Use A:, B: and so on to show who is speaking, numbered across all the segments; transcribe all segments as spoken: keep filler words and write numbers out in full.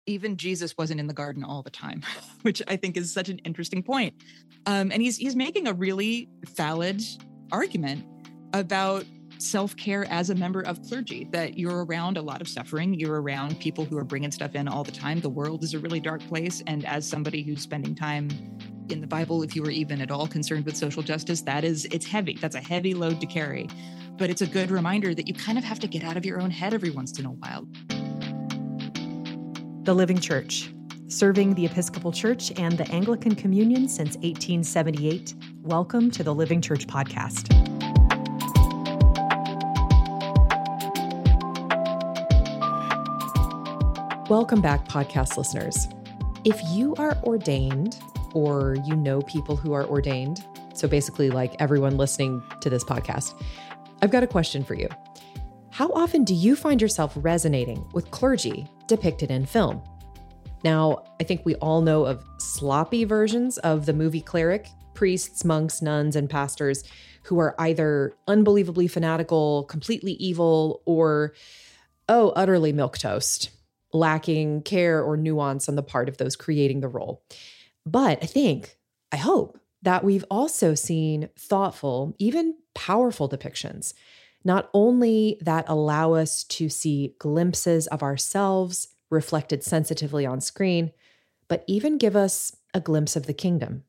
A: even Jesus wasn't in the garden all the time, which I think is such an interesting point. Um, and he's he's making a really valid argument about self-care as a member of clergy, that you're around a lot of suffering. You're around people who are bringing stuff in all the time. The world is a really dark place. And as somebody who's spending time in the Bible, if you were even at all concerned with social justice, that is, it's heavy. That's a heavy load to carry. But it's a good reminder that you kind of have to get out of your own head every once in a while.
B: The Living Church, serving the Episcopal Church and the Anglican Communion since eighteen seventy-eight. Welcome to the Living Church podcast. Welcome back, podcast listeners. If you are ordained, or you know people who are ordained, so basically like everyone listening to this podcast, I've got a question for you. How often do you find yourself resonating with clergy depicted in film? Now, I think we all know of sloppy versions of the movie cleric, priests, monks, nuns, and pastors who are either unbelievably fanatical, completely evil, or, oh, utterly milquetoast, lacking care or nuance on the part of those creating the role. But I think, I hope, that we've also seen thoughtful, even powerful depictions, not only that allow us to see glimpses of ourselves reflected sensitively on screen, but even give us a glimpse of the kingdom.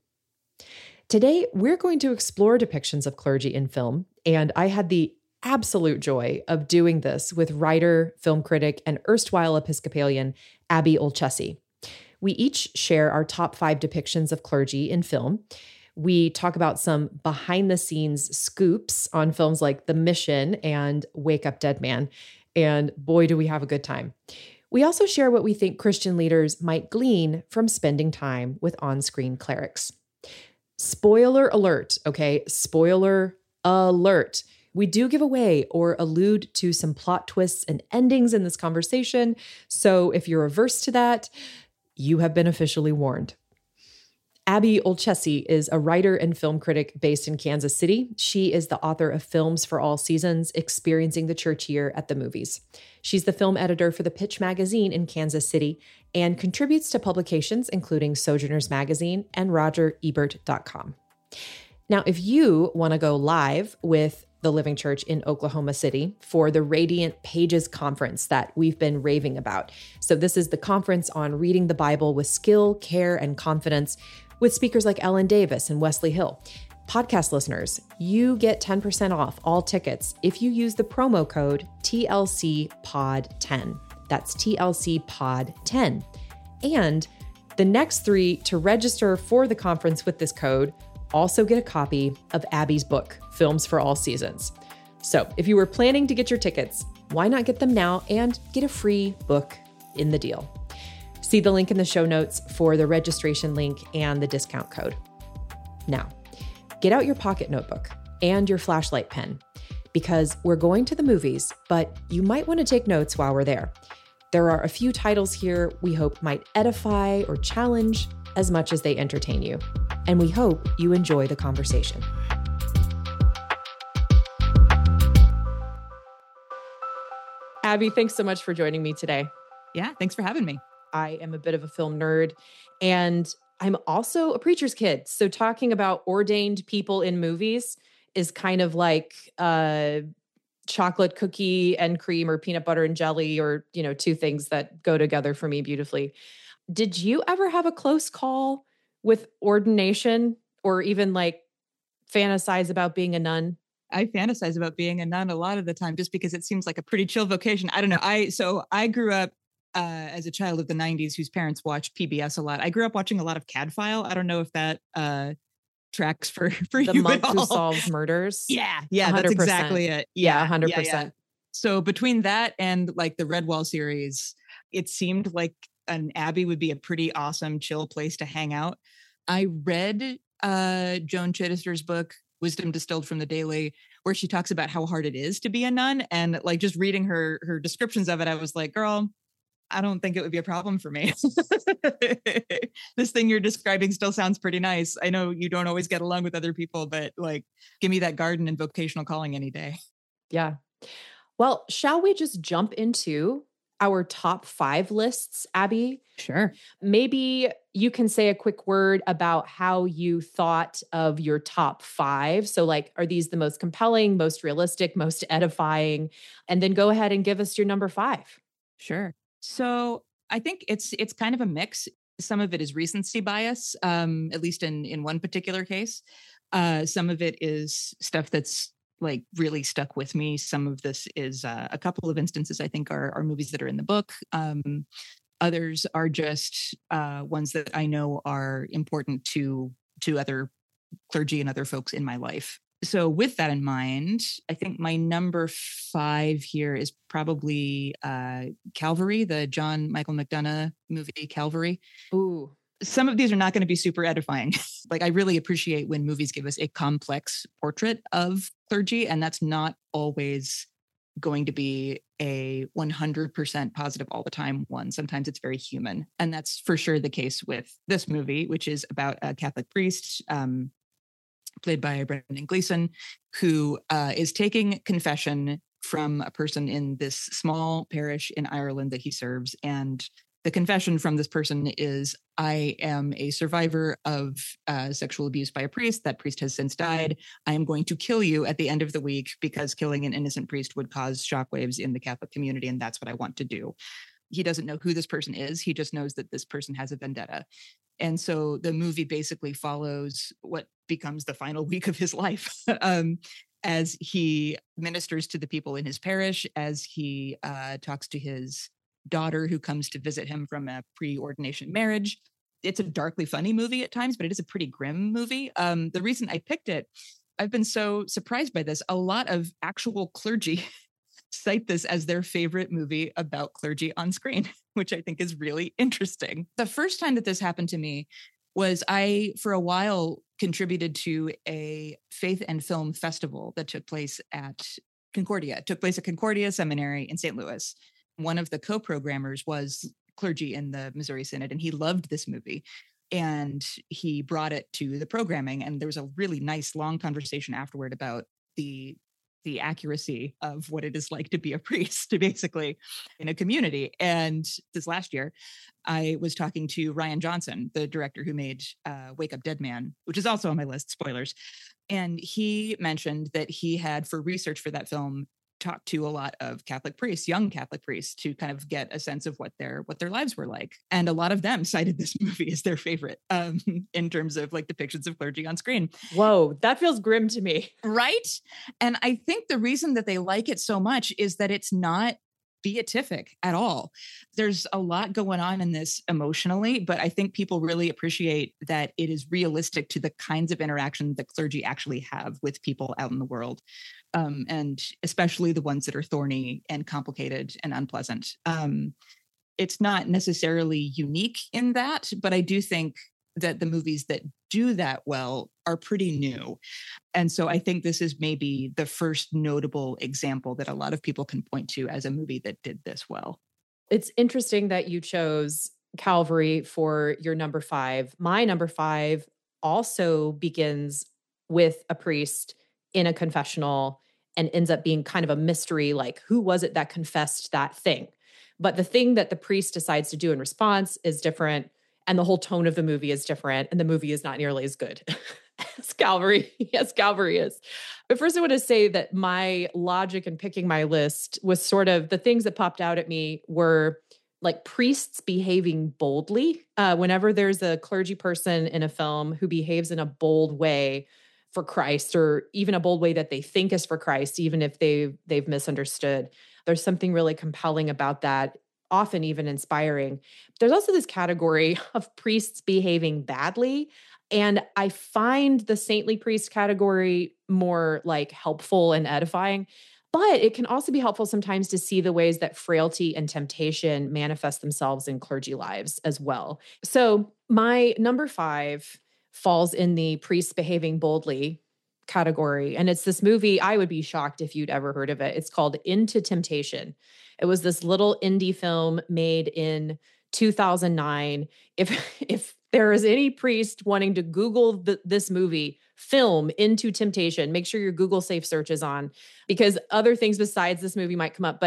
B: Today, we're going to explore depictions of clergy in film, and I had the absolute joy of doing this with writer, film critic, and erstwhile Episcopalian Abby Olcese. We each share our top five depictions of clergy in film. We talk about some behind-the-scenes scoops on films like The Mission and Wake Up Dead Man, and boy, do we have a good time. We also share what we think Christian leaders might glean from spending time with on-screen clerics. Spoiler alert, okay? Spoiler alert. We do give away or allude to some plot twists and endings in this conversation, so if you're averse to that, you have been officially warned. Abby Olcese is a writer and film critic based in Kansas City. She is the author of Films for All Seasons, Experiencing the Church Year at the Movies. She's the film editor for the Pitch magazine in Kansas City and contributes to publications including Sojourners Magazine and Roger Ebert dot com. Now, if you want to go live with the Living Church in Oklahoma City for the Radiant Pages Conference that we've been raving about. So this is the conference on reading the Bible with skill, care, and confidence with speakers like Ellen Davis and Wesley Hill. Podcast listeners, you get ten percent off all tickets if you use the promo code T L C pod ten. That's T L C pod ten. And the next three to register for the conference with this code also get a copy of Abby's book, Films for All Seasons. So if you were planning to get your tickets, why not get them now and get a free book in the deal? See the link in the show notes for the registration link and the discount code. Now, get out your pocket notebook and your flashlight pen because we're going to the movies, but you might want to take notes while we're there. There are a few titles here we hope might edify or challenge as much as they entertain you. And we hope you enjoy the conversation. Abby, thanks so much for joining me today.
A: Yeah, thanks for having me.
B: I am a bit of a film nerd, and I'm also a preacher's kid. So talking about ordained people in movies is kind of like uh, chocolate cookie and cream or peanut butter and jelly, or, you know, two things that go together for me beautifully. Did you ever have a close call with ordination or even like fantasize about being a nun?
A: I fantasize about being a nun a lot of the time just because it seems like a pretty chill vocation. I don't know. I so I grew up uh, as a child of the nineties whose parents watched P B S a lot. I grew up watching a lot of Cadfile. I don't know if that uh, tracks for, for
B: the
A: you
B: monk
A: at all.
B: who solves murders.
A: Yeah, yeah,
B: one hundred percent.
A: That's exactly it.
B: Yeah, one hundred percent. Yeah, yeah.
A: So between that and like the Redwall series, it seemed like an Abbey would be a pretty awesome, chill place to hang out. I read uh, Joan Chittister's book, Wisdom Distilled from the Daily, where she talks about how hard it is to be a nun. And like just reading her her descriptions of it, I was like, girl, I don't think it would be a problem for me. This thing you're describing still sounds pretty nice. I know you don't always get along with other people, but like, give me that garden and vocational calling any day.
B: Yeah. Well, shall we just jump into our top five lists, Abby.
A: Sure.
B: Maybe you can say a quick word about how you thought of your top five. So, like, are these the most compelling, most realistic, most edifying? And then go ahead and give us your number five.
A: Sure. So I think it's it's kind of a mix. Some of it is recency bias, um, at least in in one particular case. Uh, some of it is stuff that's like really stuck with me. Some of this is uh, a couple of instances I think are, are movies that are in the book. Um, others are just uh, ones that I know are important to to other clergy and other folks in my life. So with that in mind, I think my number five here is probably uh, Calvary, the John Michael McDonough movie Calvary.
B: Ooh.
A: Some of these are not going to be super edifying. Like, I really appreciate when movies give us a complex portrait of clergy, and that's not always going to be a one hundred percent positive all the time one. Sometimes it's very human. And that's for sure the case with this movie, which is about a Catholic priest, um, played by Brendan Gleeson, who uh, is taking confession from a person in this small parish in Ireland that he serves. And the confession from this person is, I am a survivor of uh, sexual abuse by a priest. That priest has since died. I am going to kill you at the end of the week because killing an innocent priest would cause shockwaves in the Catholic community, and that's what I want to do. He doesn't know who this person is. He just knows that this person has a vendetta. And so the movie basically follows what becomes the final week of his life um, as he ministers to the people in his parish, as he uh, talks to his daughter who comes to visit him from a pre-ordination marriage. It's a darkly funny movie at times, but it is a pretty grim movie. Um, the reason I picked it, I've been so surprised by this. A lot of actual clergy cite this as their favorite movie about clergy on screen, which I think is really interesting. The first time that this happened to me was I, for a while, contributed to a faith and film festival that took place at Concordia. It took place at Concordia Seminary in Saint Louis. One of the co-programmers was clergy in the Missouri Synod, and he loved this movie. And he brought it to the programming. And there was a really nice long conversation afterward about the the accuracy of what it is like to be a priest, basically, in a community. And this last year, I was talking to Rian Johnson, the director who made uh, Wake Up Dead Man, which is also on my list, spoilers. And he mentioned that he had, for research for that film, talked to a lot of Catholic priests, young Catholic priests, to kind of get a sense of what their what their lives were like. And a lot of them cited this movie as their favorite um, in terms of like depictions of clergy on screen.
B: Whoa, that feels grim to me.
A: Right? And I think the reason that they like it so much is that it's not beatific at all. There's a lot going on in this emotionally, but I think people really appreciate that it is realistic to the kinds of interaction that clergy actually have with people out in the world. Um, and especially the ones that are thorny and complicated and unpleasant. Um, it's not necessarily unique in that, but I do think that the movies that do that well are pretty new. And so I think this is maybe the first notable example that a lot of people can point to as a movie that did this well.
B: It's interesting that you chose Calvary for your number five. My number five also begins with a priest in a confessional and ends up being kind of a mystery, like who was it that confessed that thing? But the thing that the priest decides to do in response is different. And the whole tone of the movie is different. And the movie is not nearly as good as Calvary. Yes, Calvary is. But first I want to say that my logic in picking my list was sort of the things that popped out at me were like priests behaving boldly. Uh, whenever there's a clergy person in a film who behaves in a bold way for Christ, or even a bold way that they think is for Christ, even if they've, they've misunderstood, there's something really compelling about that, often even inspiring. There's also this category of priests behaving badly. And I find the saintly priest category more like helpful and edifying, but it can also be helpful sometimes to see the ways that frailty and temptation manifest themselves in clergy lives as well. So my number five falls in the priests behaving boldly category. And it's this movie, I would be shocked if you'd ever heard of it. It's called Into Temptation. It was this little indie film made in two thousand nine. If if there is any priest wanting to Google the, this movie, film Into Temptation, make sure your Google safe search is on, because other things besides this movie might come up. But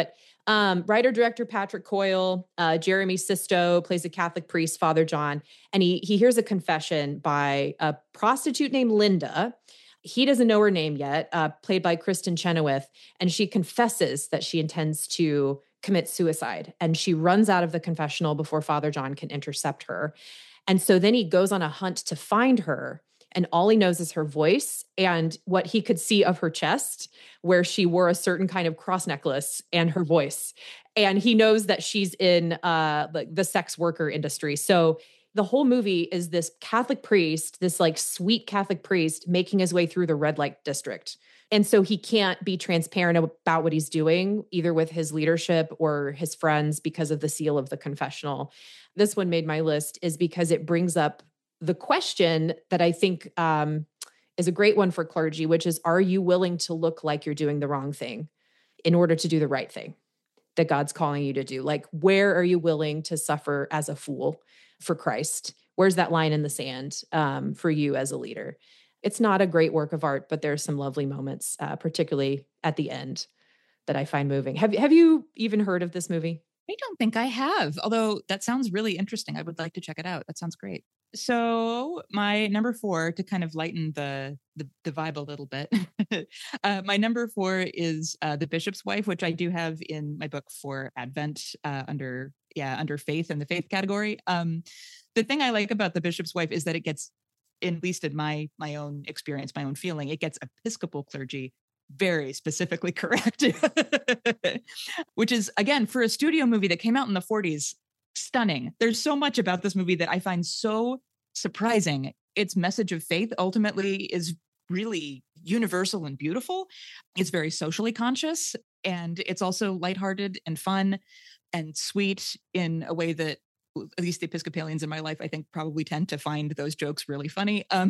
B: Um, writer director Patrick Coyle, uh, Jeremy Sisto plays a Catholic priest, Father John, and he he hears a confession by a prostitute named Linda. He doesn't know her name yet, uh, played by Kristen Chenoweth, and she confesses that she intends to commit suicide, and she runs out of the confessional before Father John can intercept her. And so then he goes on a hunt to find her. And all he knows is her voice and what he could see of her chest, where she wore a certain kind of cross necklace, and her voice. And he knows that she's in uh, like the sex worker industry. So the whole movie is this Catholic priest, this like sweet Catholic priest making his way through the red light district. And so he can't be transparent about what he's doing, either with his leadership or his friends, because of the seal of the confessional. This one made my list is because it brings up the question that I think um, is a great one for clergy, which is, are you willing to look like you're doing the wrong thing in order to do the right thing that God's calling you to do? Like, where are you willing to suffer as a fool for Christ? Where's that line in the sand um, for you as a leader? It's not a great work of art, but there's some lovely moments, uh, particularly at the end, that I find moving. Have, have you even heard of this movie?
A: I don't think I have, although that sounds really interesting. I would like to check it out. That sounds great. So my number four, to kind of lighten the the, the vibe a little bit, uh, my number four is uh, The Bishop's Wife, which I do have in my book for Advent uh, under yeah under faith in the faith category. Um, the thing I like about The Bishop's Wife is that it gets, at least in my my own experience, my own feeling, it gets Episcopal clergy very specifically correct, which is, again, for a studio movie that came out in the forties, stunning. There's so much about this movie that I find so surprising. Its message of faith ultimately is really universal and beautiful. It's very socially conscious, and it's also lighthearted and fun and sweet in a way that at least the Episcopalians in my life, I think, probably tend to find those jokes really funny. Um,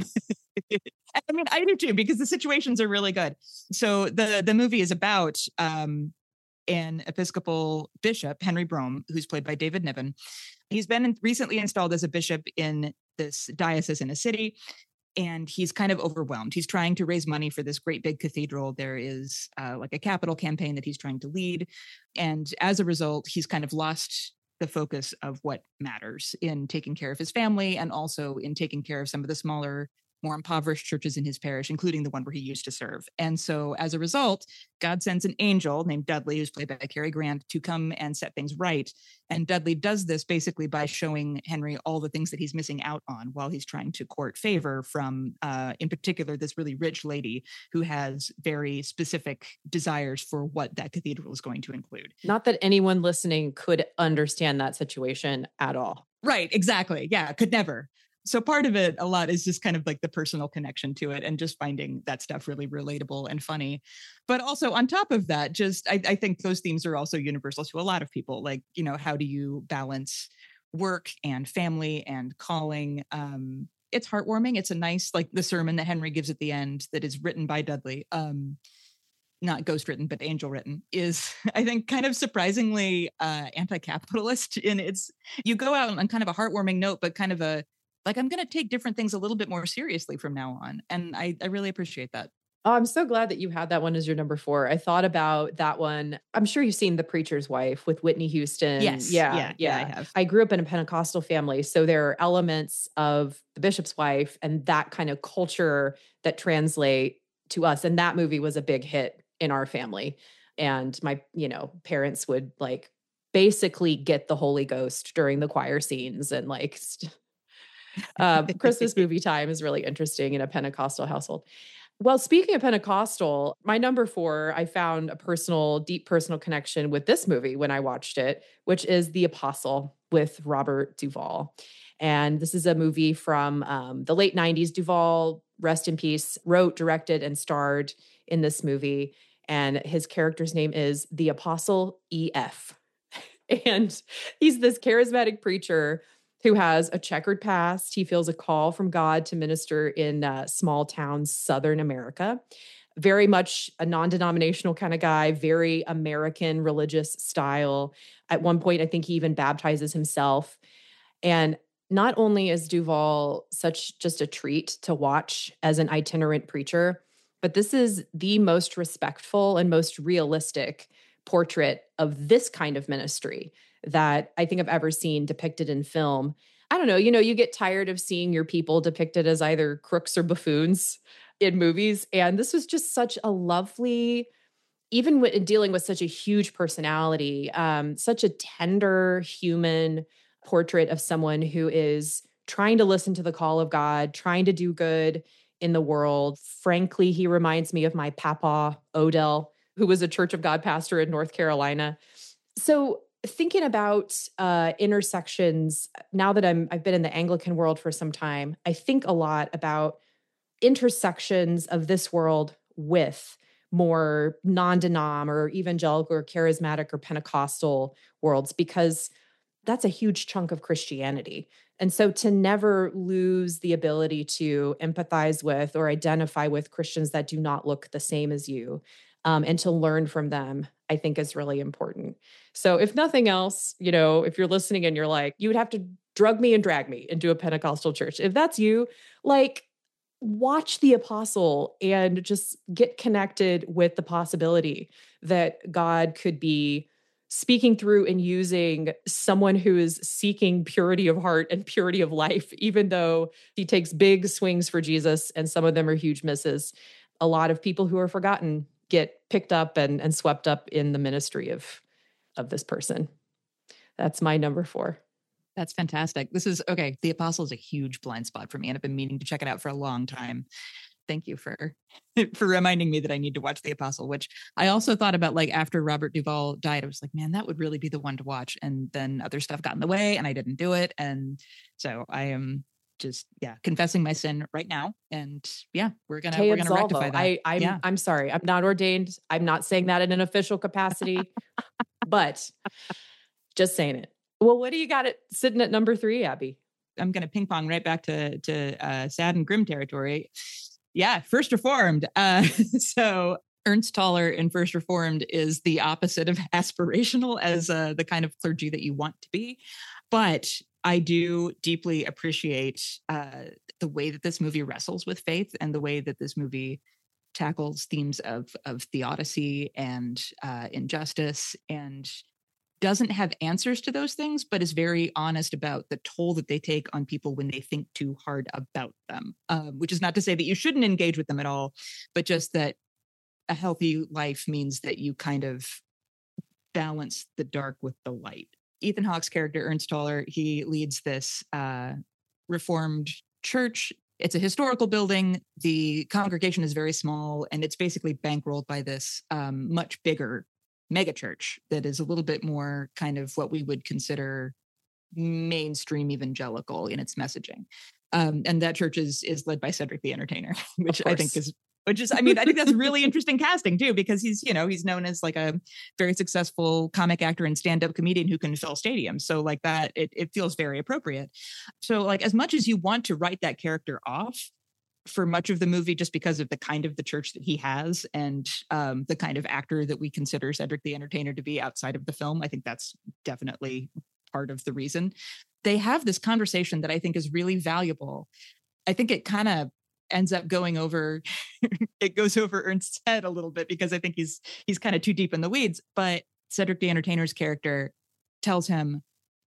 A: I mean, I do too, because the situations are really good. So the the movie is about um, an Episcopal bishop, Henry Brome, who's played by David Niven. He's been recently installed as a bishop in this diocese in a city, and he's kind of overwhelmed. He's trying to raise money for this great big cathedral. There is uh, like a capital campaign that he's trying to lead. And as a result, he's kind of lost the focus of what matters in taking care of his family, and also in taking care of some of the smaller, more impoverished churches in his parish, including the one where he used to serve. And so as a result, God sends an angel named Dudley, who's played by Cary Grant, to come and set things right. And Dudley does this basically by showing Henry all the things that he's missing out on while he's trying to court favor from, uh, in particular, this really rich lady who has very specific desires for what that cathedral is going to include.
B: Not that anyone listening could understand that situation at all.
A: Right, exactly. Yeah, could never. So part of it, a lot, is just kind of like the personal connection to it and just finding that stuff really relatable and funny. But also on top of that, just I, I think those themes are also universal to a lot of people. Like, you know, how do you balance work and family and calling? Um, it's heartwarming. It's a nice, like the sermon that Henry gives at the end that is written by Dudley. Um, not ghost written, but angel written, is, I think, kind of surprisingly uh, anti-capitalist in its, you go out on kind of a heartwarming note, but kind of a, like, I'm going to take different things a little bit more seriously from now on. And I, I really appreciate that.
B: Oh, I'm so glad that you had that one as your number four. I thought about that one. I'm sure you've seen The Preacher's Wife with Whitney Houston.
A: Yes.
B: Yeah,
A: yeah,
B: yeah.
A: yeah, I have.
B: I grew up in a Pentecostal family. So there are elements of The Bishop's Wife and that kind of culture that translate to us. And that movie was a big hit in our family. And my, you know, parents would like basically get the Holy Ghost during the choir scenes and like... St- Uh, Christmas movie time is really interesting in a Pentecostal household. Well, speaking of Pentecostal, my number four, I found a personal, deep personal connection with this movie when I watched it, which is The Apostle with Robert Duvall. And this is a movie from um, the late nineties. Duvall, rest in peace, wrote, directed, and starred in this movie. And his character's name is the Apostle E F. And he's this charismatic preacher who has a checkered past. He feels a call from God to minister in uh, small towns, Southern America. Very much a non-denominational kind of guy, very American religious style. At one point, I think he even baptizes himself. And not only is Duvall such just a treat to watch as an itinerant preacher, but this is the most respectful and most realistic portrait of this kind of ministry that I think I've ever seen depicted in film. I don't know, you know, you get tired of seeing your people depicted as either crooks or buffoons in movies. And this was just such a lovely, even in dealing with such a huge personality, um, such a tender human portrait of someone who is trying to listen to the call of God, trying to do good in the world. Frankly, he reminds me of my papa, Odell, who was a Church of God pastor in North Carolina. So thinking about uh, intersections, now that I'm, I've been in the Anglican world for some time, I think a lot about intersections of this world with more non-denom or evangelical or charismatic or Pentecostal worlds, because that's a huge chunk of Christianity. And so to never lose the ability to empathize with or identify with Christians that do not look the same as you, um, and to learn from them, I think is really important. So if nothing else, you know, if you're listening and you're like, you would have to drug me and drag me into a Pentecostal church. If that's you, like, watch The Apostle and just get connected with the possibility that God could be speaking through and using someone who is seeking purity of heart and purity of life, even though he takes big swings for Jesus and some of them are huge misses. A lot of people who are forgotten get picked up and, and swept up in the ministry of, of this person. That's my number four.
A: That's fantastic. This is okay. The Apostle is a huge blind spot for me, and I've been meaning to check it out for a long time. Thank you for for reminding me that I need to watch The Apostle, which I also thought about, like, after Robert Duvall died. I was like, man, that would really be the one to watch. And then other stuff got in the way and I didn't do it. And so I am just, yeah, confessing my sin right now. And yeah, we're going to we're going to rectify that.
B: I, I'm,
A: yeah.
B: I'm sorry. I'm not ordained. I'm not saying that in an official capacity, but just saying it. Well, what do you got it sitting at number three, Abby?
A: I'm going to ping pong right back to to uh, sad and grim territory. Yeah, First Reformed. Uh, so Ernst Toller in First Reformed is the opposite of aspirational as uh, the kind of clergy that you want to be. But I do deeply appreciate uh, the way that this movie wrestles with faith and the way that this movie tackles themes of of theodicy and uh, injustice, and doesn't have answers to those things, but is very honest about the toll that they take on people when they think too hard about them, uh, which is not to say that you shouldn't engage with them at all, but just that a healthy life means that you kind of balance the dark with the light. Ethan Hawke's character, Ernst Toller, he leads this uh, Reformed church. It's a historical building. The congregation is very small, and it's basically bankrolled by this um, much bigger megachurch that is a little bit more kind of what we would consider mainstream evangelical in its messaging. Um, and that church is is led by Cedric the Entertainer, which I think is, which is, I mean, I think that's really interesting casting too, because he's, you know, he's known as like a very successful comic actor and stand-up comedian who can fill stadiums. So like that, it, it feels very appropriate. So like, as much as you want to write that character off for much of the movie, just because of the kind of the church that he has and um, the kind of actor that we consider Cedric the Entertainer to be outside of the film, I think that's definitely part of the reason. They have this conversation that I think is really valuable. I think it kind of ends up going over, it goes over Ernst's head a little bit because I think he's he's kind of too deep in the weeds. But Cedric the Entertainer's character tells him,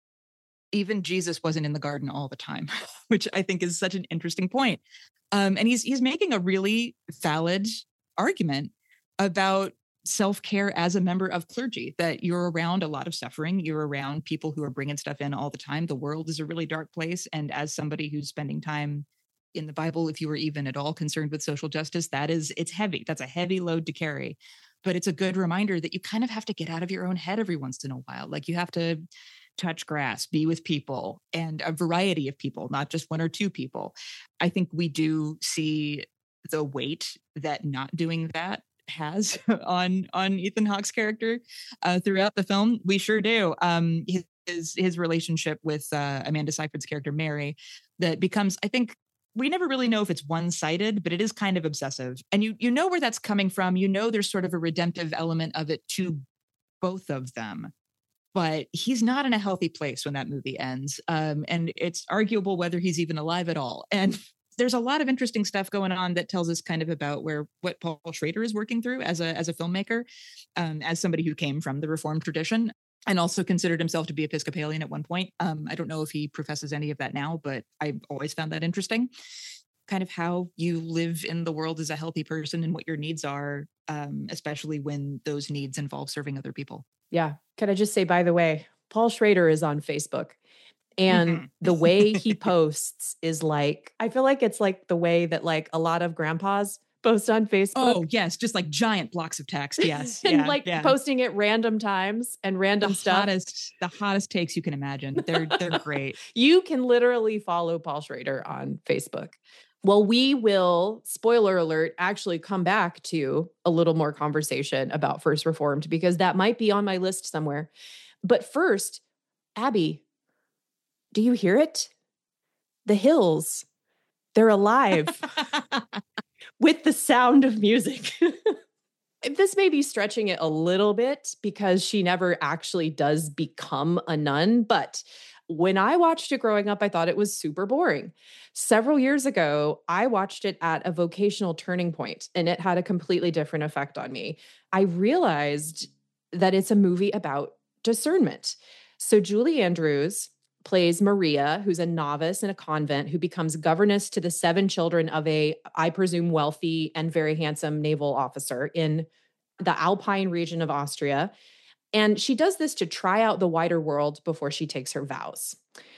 A: even Jesus wasn't in the garden all the time, which I think is such an interesting point. Um, and he's he's making a really valid argument about self-care as a member of clergy, that you're around a lot of suffering. You're around people who are bringing stuff in all the time. The world is a really dark place. And as somebody who's spending time in the Bible, if you were even at all concerned with social justice, that is, it's heavy. That's a heavy load to carry. But it's a good reminder that you kind of have to get out of your own head every once in a while. Like you have to touch grass, be with people, and a variety of people, not just one or two people. I think we do see the weight that not doing that has on on Ethan Hawke's character uh, throughout the film. We sure do. Um, his his relationship with uh, Amanda Seyfried's character Mary, that becomes, I think, we never really know if it's one-sided, but it is kind of obsessive. And you you know where that's coming from. You know there's sort of a redemptive element of it to both of them. But he's not in a healthy place when that movie ends. Um, and it's arguable whether he's even alive at all. And there's a lot of interesting stuff going on that tells us kind of about where what Paul Schrader is working through as a as a filmmaker, um, as somebody who came from the Reformed tradition and also considered himself to be Episcopalian at one point. Um, I don't know if he professes any of that now, but I've always found that interesting. Kind of how you live in the world as a healthy person and what your needs are, um, especially when those needs involve serving other people.
B: Yeah. Can I just say, by the way, Paul Schrader is on Facebook. And
A: mm-hmm.
B: the way he posts is like, I feel like it's like the way that like a lot of grandpas post on Facebook.
A: Oh, yes. Just like giant blocks of text. Yes.
B: and
A: yeah,
B: like
A: yeah.
B: posting at random times and random
A: the
B: stuff.
A: Hottest, the hottest takes you can imagine. They're, they're great.
B: You can literally follow Paul Schrader on Facebook. Well, we will, spoiler alert, actually come back to a little more conversation about First Reformed because that might be on my list somewhere. But first, Abby, do you hear it? The hills, they're alive with the sound of music. This may be stretching it a little bit because she never actually does become a nun. But when I watched it growing up, I thought it was super boring. Several years ago, I watched it at a vocational turning point, and it had a completely different effect on me. I realized that it's a movie about discernment. So Julie Andrews plays Maria, who's a novice in a convent who becomes governess to the seven children of a, I presume, wealthy and very handsome naval officer in the Alpine region of Austria. And she does this to try out the wider world before she takes her vows.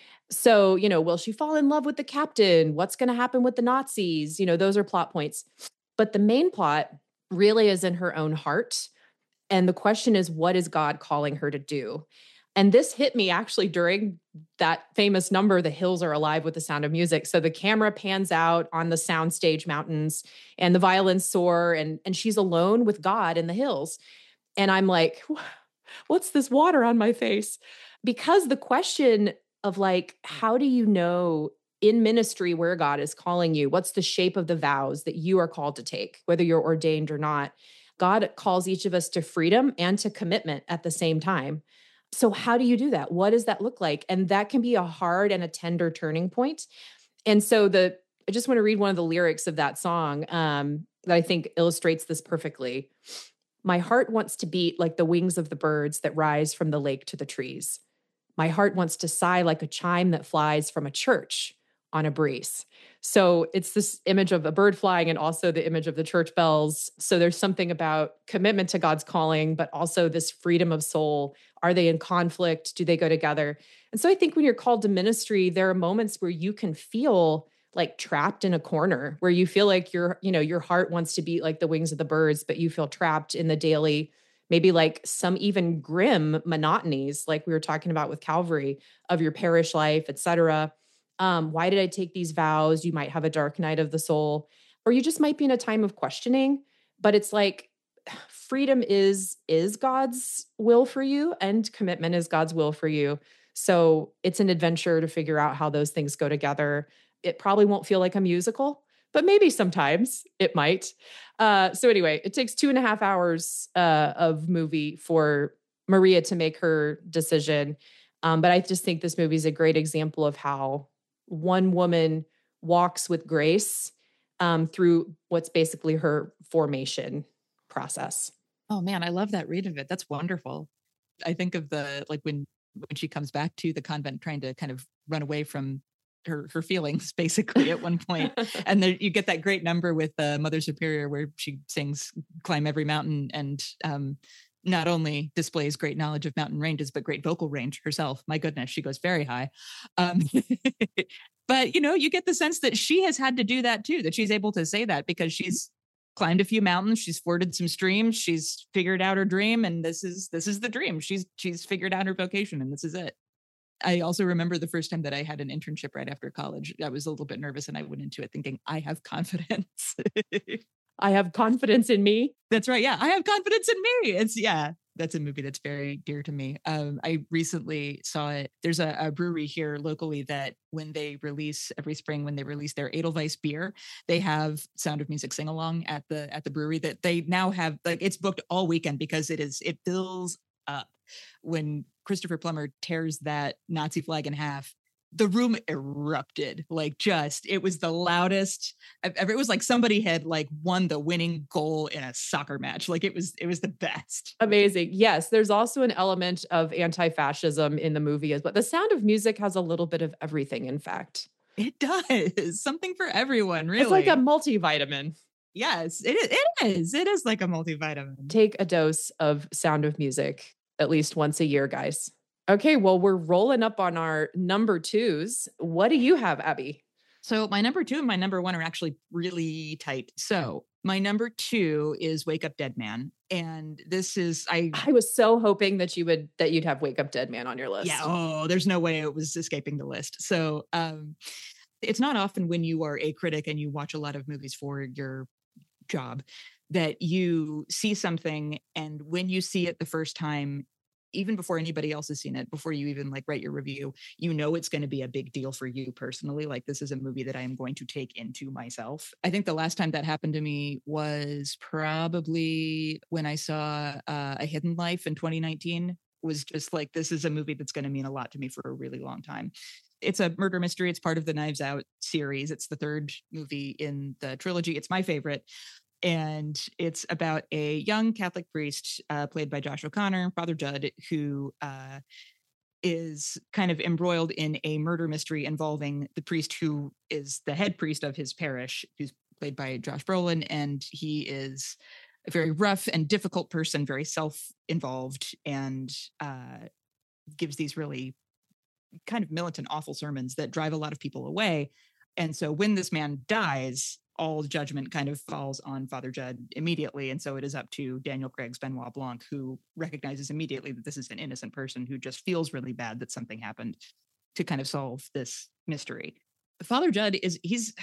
B: So, you know, will she fall in love with the captain? What's going to happen with the Nazis? You know, those are plot points. But the main plot really is in her own heart. And the question is, what is God calling her to do? And this hit me actually during that famous number, The Hills Are Alive with the Sound of Music. So the camera pans out on the soundstage mountains and the violins soar and, and she's alone with God in the hills. And I'm like, what's this water on my face? Because the question of like, how do you know in ministry where God is calling you? What's the shape of the vows that you are called to take, whether you're ordained or not? God calls each of us to freedom and to commitment at the same time. So how do you do that? What does that look like? And that can be a hard and a tender turning point. And so the I just want to read one of the lyrics of that song um, that I think illustrates this perfectly. My heart wants to beat like the wings of the birds that rise from the lake to the trees. My heart wants to sigh like a chime that flies from a church on a breeze. So it's this image of a bird flying and also the image of the church bells. So there's something about commitment to God's calling, but also this freedom of soul. Are they in conflict? Do they go together? And so I think when you're called to ministry, there are moments where you can feel like trapped in a corner, where you feel like your, you know, your heart wants to beat like the wings of the birds, but you feel trapped in the daily, maybe like some even grim monotonies, like we were talking about with Calvary, of your parish life, et cetera. Um, why did I take these vows? You might have a dark night of the soul, or you just might be in a time of questioning, but it's like freedom is, is God's will for you and commitment is God's will for you. So it's an adventure to figure out how those things go together. It probably won't feel like a musical, but maybe sometimes it might. Uh, so anyway, it takes two and a half hours uh, of movie for Maria to make her decision. Um, but I just think this movie is a great example of how one woman walks with grace um, through what's basically her formation process.
A: Oh man, I love that read of it. That's wonderful. I think of the, like when, when she comes back to the convent, trying to kind of run away from her, her feelings basically at one point. And there, you get that great number with uh, Mother Superior where she sings Climb Every Mountain and um, not only displays great knowledge of mountain ranges, but great vocal range herself. My goodness, she goes very high. Um, but, you know, you get the sense that she has had to do that too, that she's able to say that because she's climbed a few mountains, she's forded some streams, she's figured out her dream. And this is, this is the dream. She's, she's figured out her vocation and this is it. I also remember the first time that I had an internship right after college. I was a little bit nervous and I went into it thinking, I have confidence.
B: I have confidence in me.
A: That's right. Yeah. I have confidence in me. It's yeah. That's a movie that's very dear to me. Um, I recently saw it. There's a, a brewery here locally that when they release every spring, when they release their Edelweiss beer, they have Sound of Music sing along at the, at the brewery that they now have, like it's booked all weekend because it is, it fills up. When Christopher Plummer tears that Nazi flag in half, the room erupted. Like just, it was the loudest I've ever, it was like somebody had like won the winning goal in a soccer match. Like it was, it was the best.
B: Amazing. Yes. There's also an element of anti-fascism in the movie, but The Sound of Music has a little bit of everything, in fact.
A: It does. Something for everyone, really.
B: It's like a multivitamin.
A: Yes, it is. It is. It is like a multivitamin.
B: Take a dose of Sound of Music at least once a year, guys. Okay, well, we're rolling up on our number twos. What do you have, Abby?
A: So my number two and my number one are actually really tight. So my number two is Wake Up Dead Man. And this is, I
B: I was so hoping that you would, that you'd have Wake Up Dead Man on your list.
A: Yeah. Oh, there's no way it was escaping the list. So um, it's not often when you are a critic and you watch a lot of movies for your job that you see something, and when you see it the first time, even before anybody else has seen it, before you even like write your review, you know it's going to be a big deal for you personally. Like, this is a movie that I am going to take into myself. I think the last time that happened to me was probably when I saw uh, A Hidden Life in twenty nineteen. Was just like, this is a movie that's going to mean a lot to me for a really long time. It's a murder mystery. It's part of the Knives Out series. It's the third movie in the trilogy. It's my favorite. And it's about a young Catholic priest uh, played by Josh O'Connor, Father Judd, who uh, is kind of embroiled in a murder mystery involving the priest who is the head priest of his parish, who's played by Josh Brolin. And he is a very rough and difficult person, very self-involved, and uh, gives these really kind of militant, awful sermons that drive a lot of people away. And so when this man dies, all judgment kind of falls on Father Judd immediately. And so it is up to Daniel Craig's Benoit Blanc, who recognizes immediately that this is an innocent person who just feels really bad that something happened, to kind of solve this mystery. Father Judd is, he's,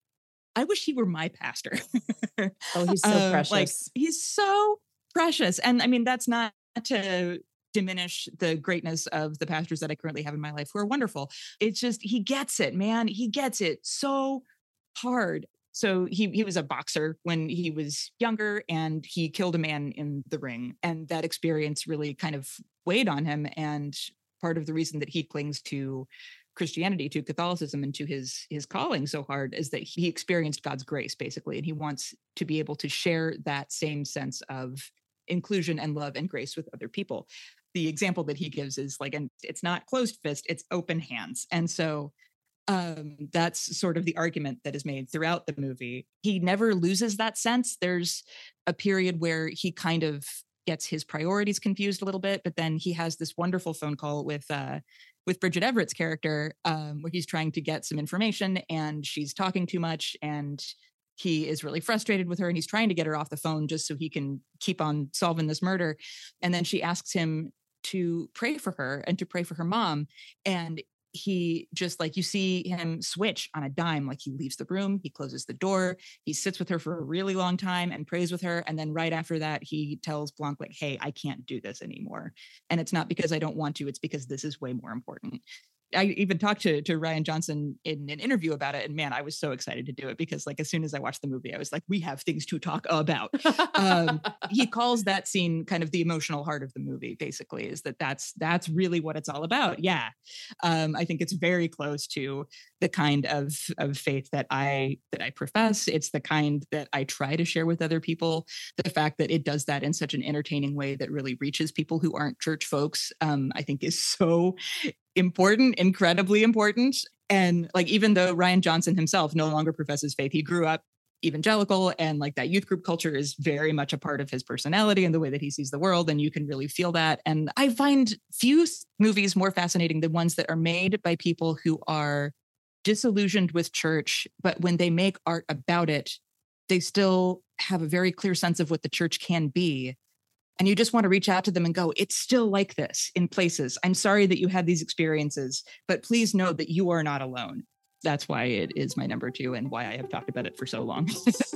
A: I wish he were my pastor.
B: Oh, he's so um, precious.
A: Like, he's so precious. And I mean, that's not to diminish the greatness of the pastors that I currently have in my life, who are wonderful. It's just, he gets it, man. He gets it so hard. So he he was a boxer when he was younger, and he killed a man in the ring. And that experience really kind of weighed on him. And part of the reason that he clings to Christianity, to Catholicism, and to his his calling so hard is that he experienced God's grace, basically. And he wants to be able to share that same sense of inclusion and love and grace with other people. The example that he gives is like, and it's not closed fist, it's open hands. And so Um, that's sort of the argument that is made throughout the movie. He never loses that sense. There's a period where he kind of gets his priorities confused a little bit, but then he has this wonderful phone call with uh, with Bridget Everett's character, um, where he's trying to get some information and she's talking too much, and he is really frustrated with her, and he's trying to get her off the phone just so he can keep on solving this murder. And then she asks him to pray for her and to pray for her mom. And he just, like, you see him switch on a dime. Like, he leaves the room, he closes the door, he sits with her for a really long time and prays with her. And then right after that, he tells Blanc, like, hey, I can't do this anymore. And it's not because I don't want to, it's because this is way more important. I even talked to, to Rian Johnson in an interview about it. And man, I was so excited to do it because, like, as soon as I watched the movie, I was like, we have things to talk about. um, he calls that scene kind of the emotional heart of the movie, basically, is that that's, that's really what it's all about. Yeah. Um, I think it's very close to the kind of, of faith that I, that I profess. It's the kind that I try to share with other people. The fact that it does that in such an entertaining way that really reaches people who aren't church folks, um, I think is so important, incredibly important. And like, even though Rian Johnson himself no longer professes faith, he grew up evangelical, and like that youth group culture is very much a part of his personality and the way that he sees the world. And you can really feel that. And I find few movies more fascinating than ones that are made by people who are disillusioned with church, but when they make art about it, they still have a very clear sense of what the church can be. And you just want to reach out to them and go, it's still like this in places. I'm sorry that you had these experiences, but please know that you are not alone. That's why it is my number two and why I have talked about it for so long.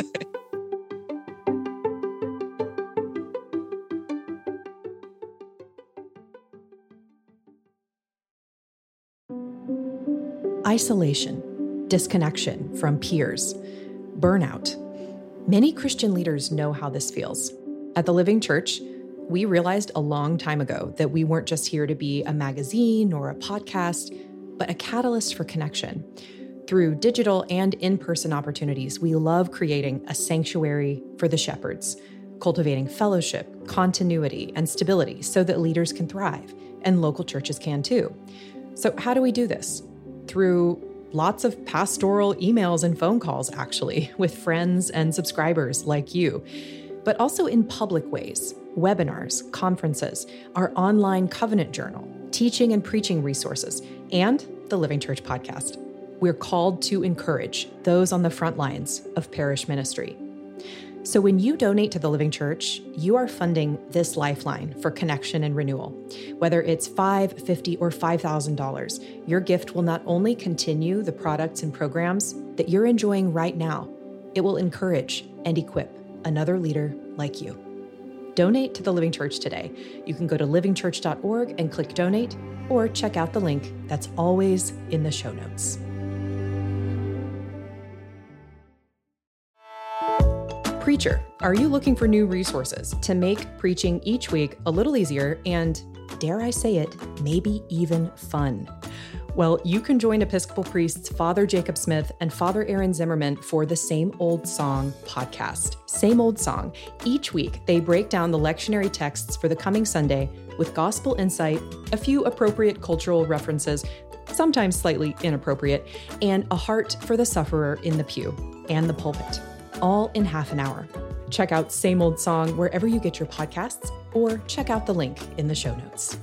B: Isolation, disconnection from peers, burnout. Many Christian leaders know how this feels. At the Living Church, we realized a long time ago that we weren't just here to be a magazine or a podcast. but a catalyst for connection. Through digital and in-person opportunities, we love creating a sanctuary for the shepherds, cultivating fellowship, continuity, and stability so that leaders can thrive, and local churches can too. So how do we do this? Through lots of pastoral emails and phone calls, actually, with friends and subscribers like you, but also in public ways, webinars, conferences, our online covenant journal, teaching and preaching resources, and the Living Church podcast. We're called to encourage those on the front lines of parish ministry. So when you donate to the Living Church, you are funding this lifeline for connection and renewal. Whether it's five dollars, fifty dollars, or five thousand dollars, your gift will not only continue the products and programs that you're enjoying right now, it will encourage and equip another leader like you. Donate to the Living Church today. You can go to living church dot org and click donate, or check out the link that's always in the show notes. Preacher, are you looking for new resources to make preaching each week a little easier and, dare I say it, maybe even fun? Well, you can join Episcopal priests Father Jacob Smith and Father Aaron Zimmerman for the Same Old Song podcast. Same Old Song. Each week, they break down the lectionary texts for the coming Sunday with gospel insight, a few appropriate cultural references, sometimes slightly inappropriate, and a heart for the sufferer in the pew and the pulpit, all in half an hour. Check out Same Old Song wherever you get your podcasts, or check out the link in the show notes.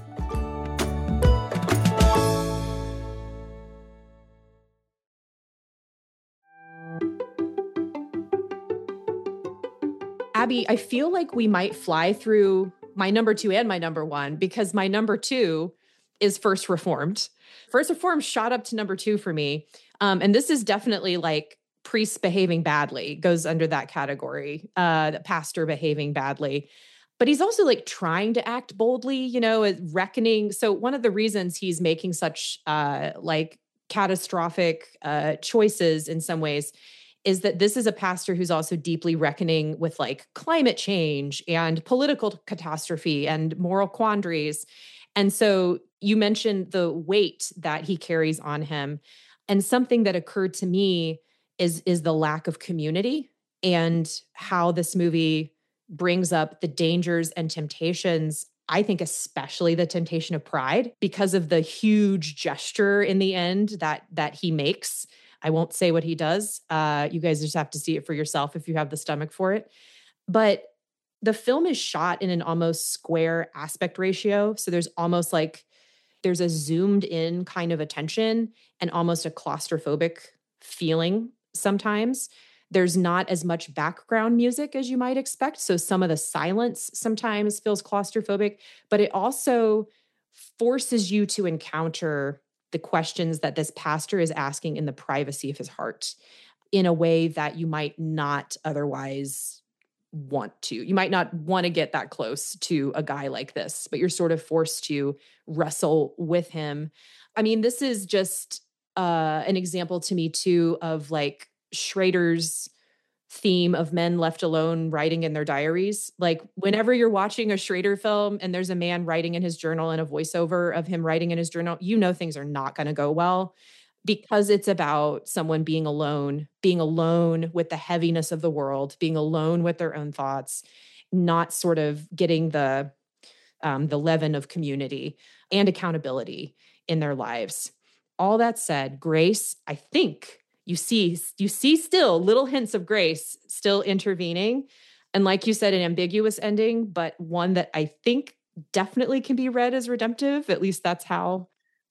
B: Abby, I feel like we might fly through my number two and my number one, because my number two is First Reformed. First Reformed shot up to number two for me. Um, and this is definitely like priests behaving badly, goes under that category, uh, the pastor behaving badly. But he's also like trying to act boldly, you know, reckoning. So one of the reasons he's making such uh, like catastrophic uh, choices in some ways is that this is a pastor who's also deeply reckoning with like climate change and political catastrophe and moral quandaries. And so you mentioned the weight that he carries on him. And something that occurred to me is, is the lack of community, and how this movie brings up the dangers and temptations, I think especially the temptation of pride, because of the huge gesture in the end that, that he makes. I won't say what he does. Uh, you guys just have to see it for yourself if you have the stomach for it. But the film is shot in an almost square aspect ratio. So there's almost like, there's a zoomed in kind of attention and almost a claustrophobic feeling sometimes. There's not as much background music as you might expect. So some of the silence sometimes feels claustrophobic, but it also forces you to encounter the questions that this pastor is asking in the privacy of his heart in a way that you might not otherwise want to. You might not want to get that close to a guy like this, but you're sort of forced to wrestle with him. I mean, this is just uh, an example to me too of like Schrader's theme of men left alone writing in their diaries. Like whenever you're watching a Schrader film and there's a man writing in his journal and a voiceover of him writing in his journal, you know things are not going to go well, because it's about someone being alone, being alone with the heaviness of the world, being alone with their own thoughts, not sort of getting the um, the leaven of community and accountability in their lives. All that said, grace, I think, You see, you see still little hints of grace still intervening. And like you said, an ambiguous ending, but one that I think definitely can be read as redemptive. At least that's how,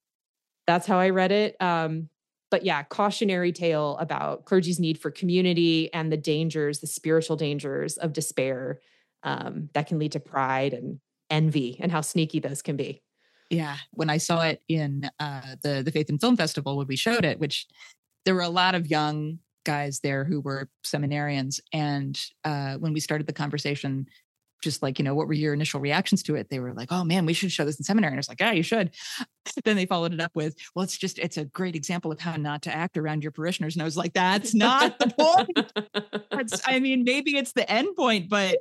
B: that's how I read it. Um, but yeah, cautionary tale about clergy's need for community and the dangers, the spiritual dangers of despair um, that can lead to pride and envy, and how sneaky those can be.
A: Yeah. When I saw it in uh, the, the Faith and Film Festival, when we showed it, which there were a lot of young guys there who were seminarians. And uh, when we started the conversation, just like, you know, what were your initial reactions to it? They were like, oh man, we should show this in seminary. And I was like, yeah, you should. Then they followed it up with, well, it's just, it's a great example of how not to act around your parishioners. And I was like, that's not the point. That's, I mean, maybe it's the end point, but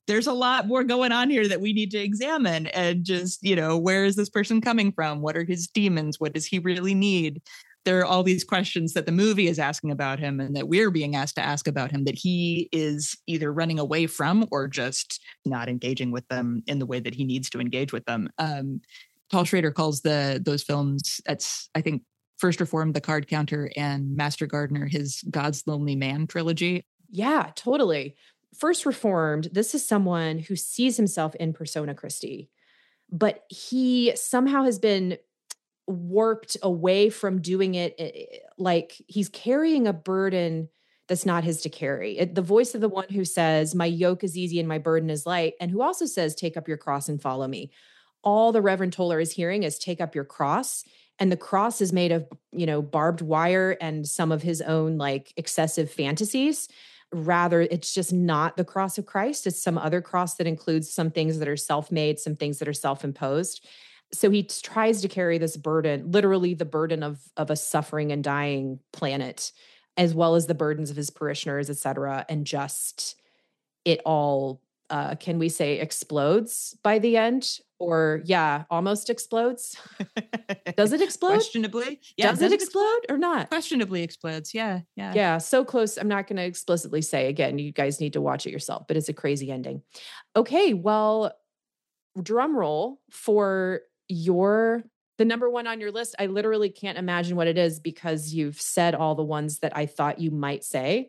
A: there's a lot more going on here that we need to examine, and just, you know, where is this person coming from? What are his demons? What does he really need? There are all these questions that the movie is asking about him and that we're being asked to ask about him that he is either running away from or just not engaging with them in the way that he needs to engage with them. Um, Paul Schrader calls the those films, that's, I think, First Reformed, The Card Counter, and Master Gardener, his God's Lonely Man trilogy.
B: Yeah, totally. First Reformed, this is someone who sees himself in persona Christi, but he somehow has been warped away from doing it. Like he's carrying a burden that's not his to carry. It, the voice of the one who says, my yoke is easy and my burden is light, and who also says, take up your cross and follow me. All the Reverend Toller is hearing is take up your cross. And the cross is made of, you know, barbed wire and some of his own like excessive fantasies. Rather, it's just not the cross of Christ. It's some other cross that includes some things that are self-made, some things that are self-imposed. So he tries to carry this burden, literally the burden of, of a suffering and dying planet, as well as the burdens of his parishioners, et cetera. And just it all, uh, can we say explodes by the end? Or yeah, almost explodes. Does it explode?
A: Questionably. Yeah,
B: does, does it explode or not?
A: Questionably explodes. Yeah. Yeah.
B: Yeah. So close. I'm not going to explicitly say again, you guys need to watch it yourself, but it's a crazy ending. Okay. Well, drum roll for your, the number one on your list. I literally can't imagine what it is because you've said all the ones that I thought you might say.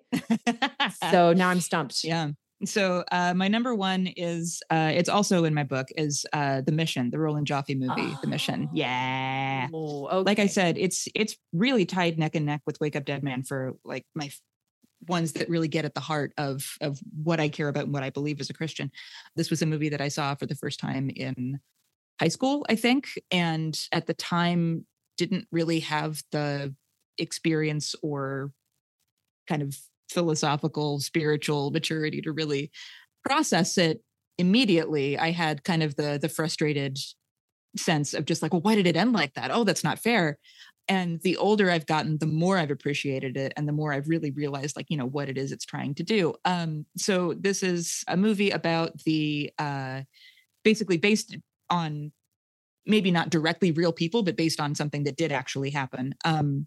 B: So now I'm stumped.
A: Yeah. So uh, my number one is, uh, it's also in my book, is uh, The Mission, the Roland Joffe movie, oh. The Mission. Yeah.
B: Oh, okay.
A: Like I said, it's it's really tied neck and neck with Wake Up Dead Man for like my f- ones that really get at the heart of of what I care about and what I believe as a Christian. This was a movie that I saw for the first time in high school, I think. And at the time didn't really have the experience or kind of philosophical, spiritual maturity to really process it immediately. I had kind of the the frustrated sense of just like, well, why did it end like that? Oh, that's not fair. And the older I've gotten, the more I've appreciated it and the more I've really realized, like, you know, what it is it's trying to do. Um, so this is a movie about the, uh, basically based on maybe not directly real people, but based on something that did actually happen. Um,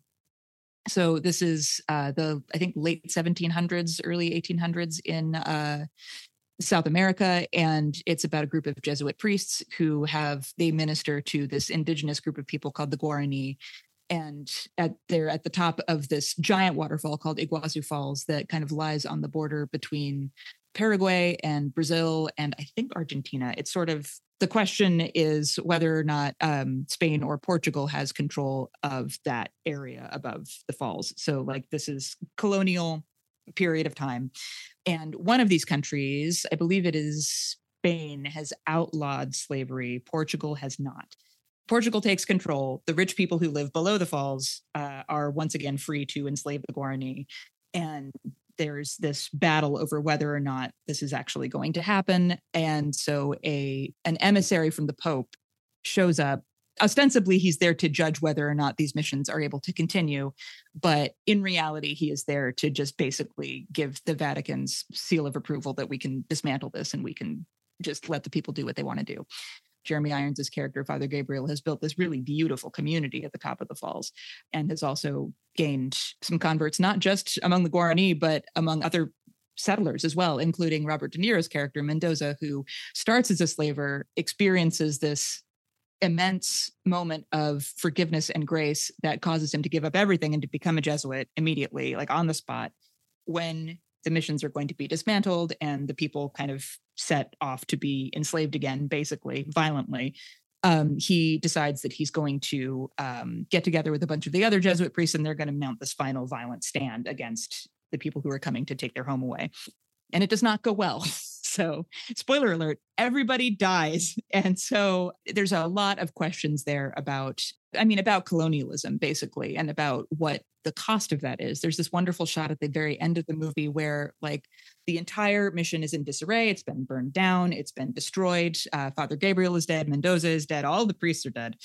A: So this is uh, the, I think, late seventeen hundreds, early eighteen hundreds in uh, South America. And it's about a group of Jesuit priests who have, they minister to this indigenous group of people called the Guarani. And at they're at the top of this giant waterfall called Iguazu Falls that kind of lies on the border between Paraguay and Brazil and I think Argentina. It's sort of, the question is whether or not um, Spain or Portugal has control of that area above the falls. So like this is colonial period of time. And one of these countries, I believe it is Spain, has outlawed slavery. Portugal has not. Portugal takes control. The rich people who live below the falls uh, are once again free to enslave the Guarani. And there's this battle over whether or not this is actually going to happen. And so a an emissary from the Pope shows up. Ostensibly, he's there to judge whether or not these missions are able to continue. But in reality, he is there to just basically give the Vatican's seal of approval that we can dismantle this and we can just let the people do what they want to do. Jeremy Irons' character, Father Gabriel, has built this really beautiful community at the top of the falls and has also gained some converts, not just among the Guarani, but among other settlers as well, including Robert De Niro's character, Mendoza, who starts as a slaver, experiences this immense moment of forgiveness and grace that causes him to give up everything and to become a Jesuit immediately, like on the spot, when the missions are going to be dismantled and the people kind of set off to be enslaved again, basically violently. Um, he decides that he's going to um, get together with a bunch of the other Jesuit priests and they're going to mount this final violent stand against the people who are coming to take their home away. And it does not go well. So, spoiler alert, everybody dies. And so there's a lot of questions there about, I mean, about colonialism, basically, and about what the cost of that is. There's this wonderful shot at the very end of the movie where, like, the entire mission is in disarray. It's been burned down. It's been destroyed. Uh, Father Gabriel is dead. Mendoza is dead. All the priests are dead.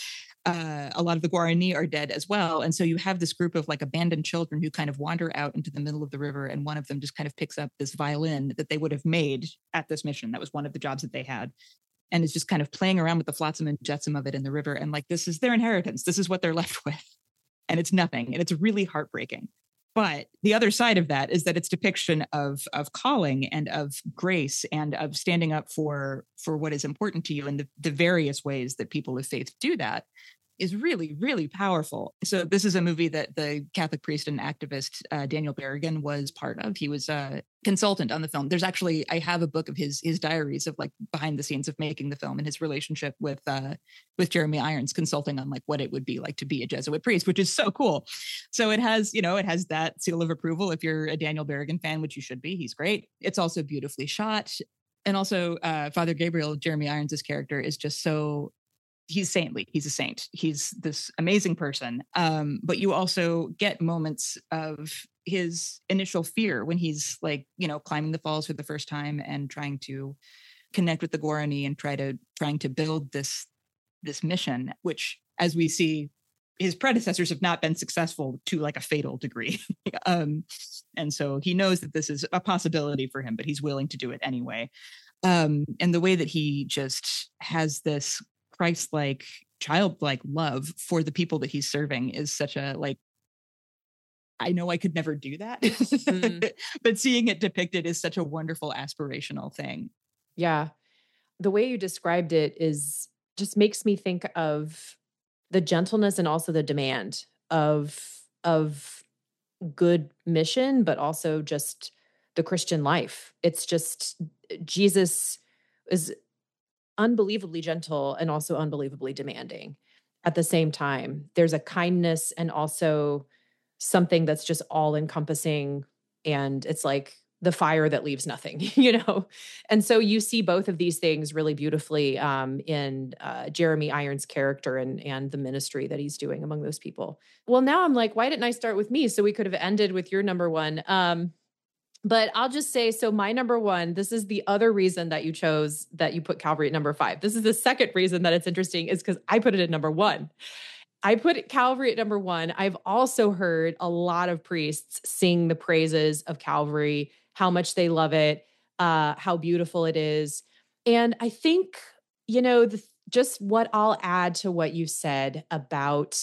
A: uh, a lot of the Guarani are dead as well. And so you have this group of like abandoned children who kind of wander out into the middle of the river. And one of them just kind of picks up this violin that they would have made at this mission. That was one of the jobs that they had. And is just kind of playing around with the flotsam and jetsam of it in the river. And like, this is their inheritance. This is what they're left with. And it's nothing. And it's really heartbreaking. But the other side of that is that its depiction of, of calling and of grace and of standing up for, for what is important to you and the, the various ways that people of faith do that is really, really powerful. So this is a movie that the Catholic priest and activist uh, Daniel Berrigan was part of. He was a consultant on the film. There's actually, I have a book of his his diaries of like behind the scenes of making the film and his relationship with uh, with Jeremy Irons, consulting on like what it would be like to be a Jesuit priest, which is so cool. So it has, you know, it has that seal of approval if you're a Daniel Berrigan fan, which you should be. He's great. It's also beautifully shot. And also uh, Father Gabriel, Jeremy Irons' character, is just so he's saintly. He's a saint. He's this amazing person. Um, but you also get moments of his initial fear when he's like, you know, climbing the falls for the first time and trying to connect with the Guarani and try to trying to build this this mission, which, as we see, his predecessors have not been successful to like a fatal degree. um, and so he knows that this is a possibility for him, but he's willing to do it anyway. Um, and the way that he just has this Christ-like, childlike love for the people that he's serving is such a, like, I know I could never do that, mm. but seeing it depicted is such a wonderful aspirational thing.
B: Yeah. The way you described it is just makes me think of the gentleness and also the demand of, of good mission, but also just the Christian life. It's just, Jesus is unbelievably gentle and also unbelievably demanding at the same time. There's a kindness and also something that's just all encompassing. And it's like the fire that leaves nothing, you know? And so you see both of these things really beautifully um, in uh, Jeremy Irons' character and, and the ministry that he's doing among those people. Well, now I'm like, why didn't I start with me? So we could have ended with your number one. Um, But I'll just say, so my number one, this is the other reason that you chose that you put Calvary at number five. This is the second reason that it's interesting is because I put it at number one. I put Calvary at number one. I've also heard a lot of priests sing the praises of Calvary, how much they love it, uh, how beautiful it is. And I think, you know, the, just what I'll add to what you said about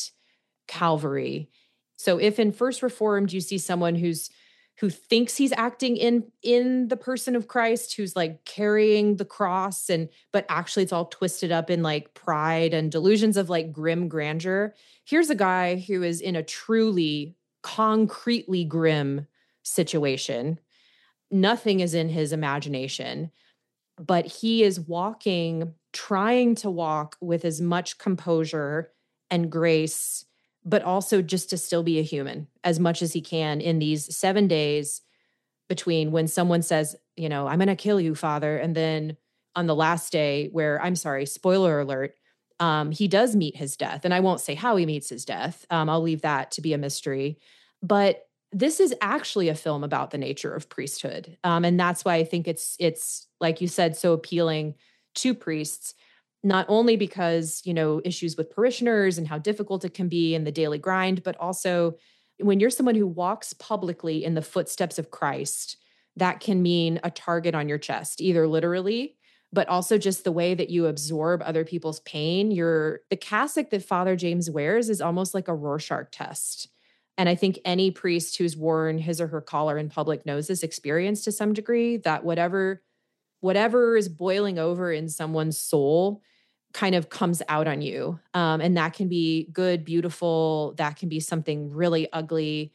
B: Calvary. So if in First Reformed, you see someone who's who thinks he's acting in, in the person of Christ, who's like carrying the cross and, but actually it's all twisted up in like pride and delusions of like grim grandeur. Here's a guy who is in a truly concretely grim situation. Nothing is in his imagination, but he is walking, trying to walk with as much composure and grace, but also just to still be a human as much as he can in these seven days between when someone says, you know, I'm going to kill you, Father. And then on the last day where, I'm sorry, spoiler alert, um, he does meet his death. And I won't say how he meets his death. Um, I'll leave that to be a mystery. But this is actually a film about the nature of priesthood. Um, and that's why I think it's, it's like you said, so appealing to priests. Not only because, you know, issues with parishioners and how difficult it can be in the daily grind, but also when you're someone who walks publicly in the footsteps of Christ, that can mean a target on your chest, either literally, but also just the way that you absorb other people's pain. You're, the cassock that Father James wears is almost like a Rorschach test. And I think any priest who's worn his or her collar in public knows this experience to some degree, that whatever whatever is boiling over in someone's soul kind of comes out on you. Um, and that can be good, beautiful. That can be something really ugly.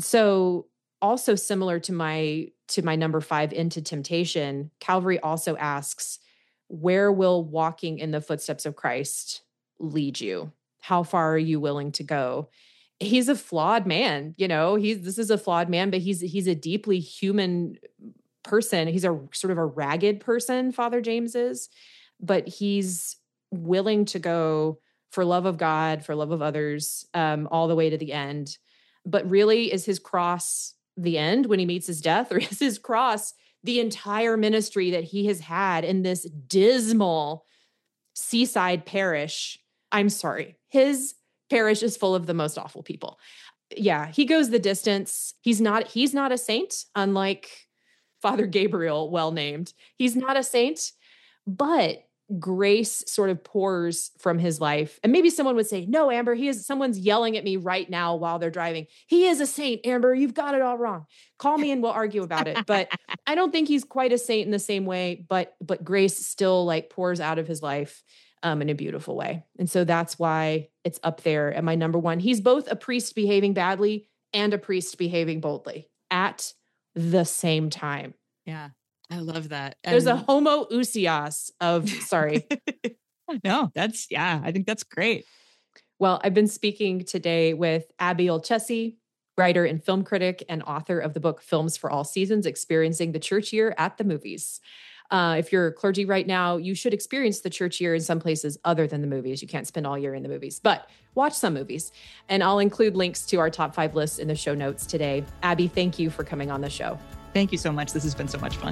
B: So also similar to my, to my number five, Into Temptation, Calvary also asks, where will walking in the footsteps of Christ lead you? How far are you willing to go? He's a flawed man, you know, he's, this is a flawed man, but he's, he's a deeply human person. He's a sort of a ragged person, Father James is, but he's willing to go for love of God, for love of others, um, all the way to the end. But really, is his cross the end when he meets his death, or is his cross the entire ministry that he has had in this dismal seaside parish I'm sorry. His parish is full of the most awful people. Yeah, he goes the distance. He's not, he's not a saint, unlike Father Gabriel, well named. He's not a saint, but grace sort of pours from his life. And maybe someone would say, no, Amber, he is, someone's yelling at me right now while they're driving. He is a saint, Amber. You've got it all wrong. Call me and we'll argue about it. But I don't think he's quite a saint in the same way, but, but grace still like pours out of his life um, in a beautiful way. And so that's why it's up there at my number one. He's both a priest behaving badly and a priest behaving boldly at the same time.
A: Yeah. I love that.
B: There's
A: And
B: a homoousios of, sorry.
A: No, that's, yeah, I think that's great.
B: Well, I've been speaking today with Abby Olcese, writer and film critic and author of the book Films for All Seasons, Experiencing the Church Year at the Movies. Uh, if you're a clergy right now, you should experience the church year in some places other than the movies. You can't spend all year in the movies, but watch some movies. And I'll include links to our top five lists in the show notes today. Abby, thank you for coming on the show.
A: Thank you so much. This has been so much fun.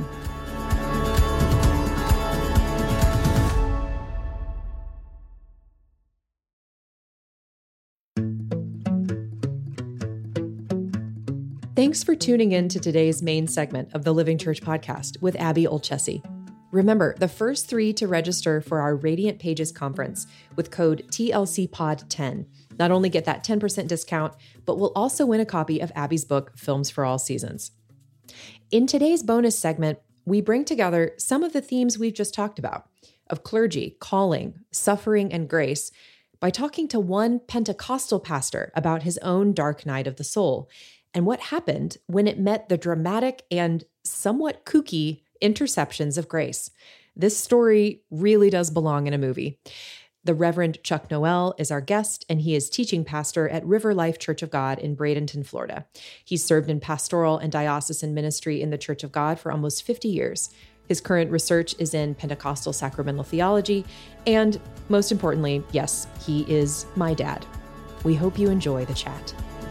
B: Thanks for tuning in to today's main segment of the Living Church podcast with Abby Olcese. Remember, the first three to register for our Radiant Pages conference with code T L C pod ten not only get that ten percent discount, but will also win a copy of Abby's book, Films for All Seasons. In today's bonus segment, we bring together some of the themes we've just talked about of clergy, calling, suffering, and grace by talking to one Pentecostal pastor about his own dark night of the soul and what happened when it met the dramatic and somewhat kooky interceptions of grace. This story really does belong in a movie. The Reverend Chuck Noel is our guest, and he is teaching pastor at River Life Church of God in Bradenton, Florida. He's served in pastoral and diocesan ministry in the Church of God for almost fifty years. His current research is in Pentecostal sacramental theology, and most importantly, yes, he is my dad. We hope you enjoy the chat.